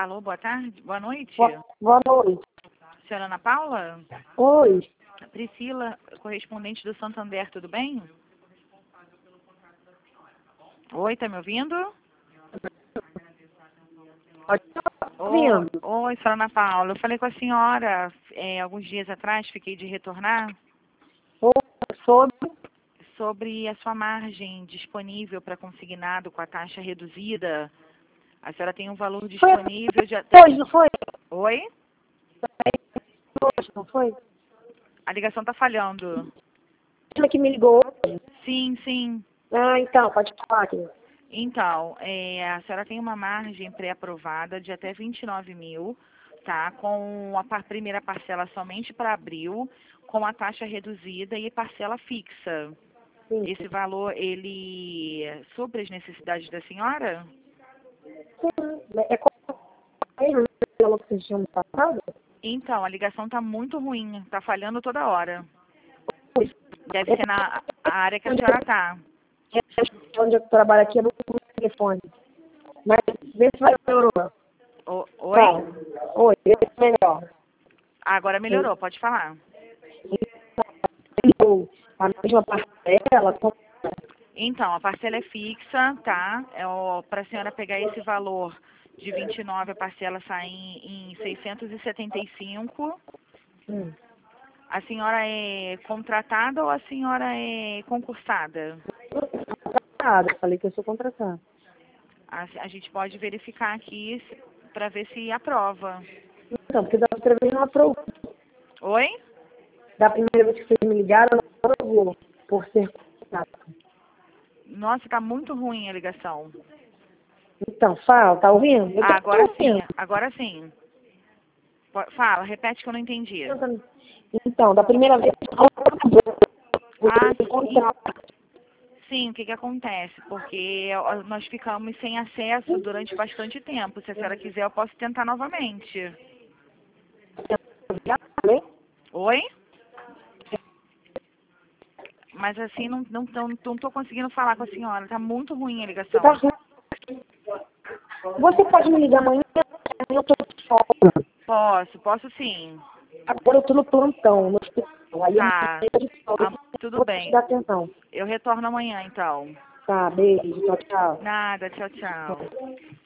Alô, boa tarde, boa noite. Boa noite. Senhora Ana Paula? Oi. Priscila, correspondente do Santander, tudo bem? Oi, tá me ouvindo? Pode estar ouvindo. Oi, senhora Ana Paula. Eu falei com a senhora alguns dias atrás, fiquei de retornar, sobre a sua margem disponível para consignado com a taxa reduzida. A senhora tem um valor disponível de até... Hoje, não foi? Oi? Hoje, não foi? A ligação tá falhando. Ela que me ligou hoje. Sim, sim. Ah, então, pode falar aqui. Então, a senhora tem uma margem pré-aprovada de até 29 mil, tá? Com a primeira parcela somente para abril, com a taxa reduzida e parcela fixa. Sim. Esse valor, ele supre as necessidades da senhora? Sim. É como pelo que vocês tinham passado? Então, a ligação tá muito ruim, tá falhando toda hora. Deve ser na área que a senhora tá. Onde eu trabalho aqui é no telefone. Mas vê se vai melhorar. Oi? Tá. Oi, vê se melhor. Agora melhorou, pode falar. A mesma parcela. Então, a parcela é fixa, tá? Para a senhora pegar esse valor de 29, a parcela sai em 675. A senhora é contratada ou a senhora é concursada? Contratada. Falei que eu sou contratada. A gente pode verificar aqui para ver se aprova. Então, porque da outra vez não aprovou. Oi? Da primeira vez que vocês me ligaram, não aprovou. Por ser contratada. Nossa, tá muito ruim a ligação. Então, fala, tá ouvindo? Eu tô Agora sim, ouvindo. agora sim. Fala, repete que eu não entendi. Então, da primeira vez que não aprovou. Sim, o que que acontece? Porque nós ficamos sem acesso durante bastante tempo. Se a senhora quiser, eu posso tentar novamente. Oi? Mas assim, não tô conseguindo falar com a senhora. Tá muito ruim a ligação. Você pode me ligar amanhã? Eu tô de folga. Posso sim. Agora eu tô no plantão, no hospital. Aí Tá. eu tô de folga. Tudo Vou bem. te dar atenção. Eu retorno amanhã, então. Tá, beijo, tchau, tchau. Nada, tchau, tchau.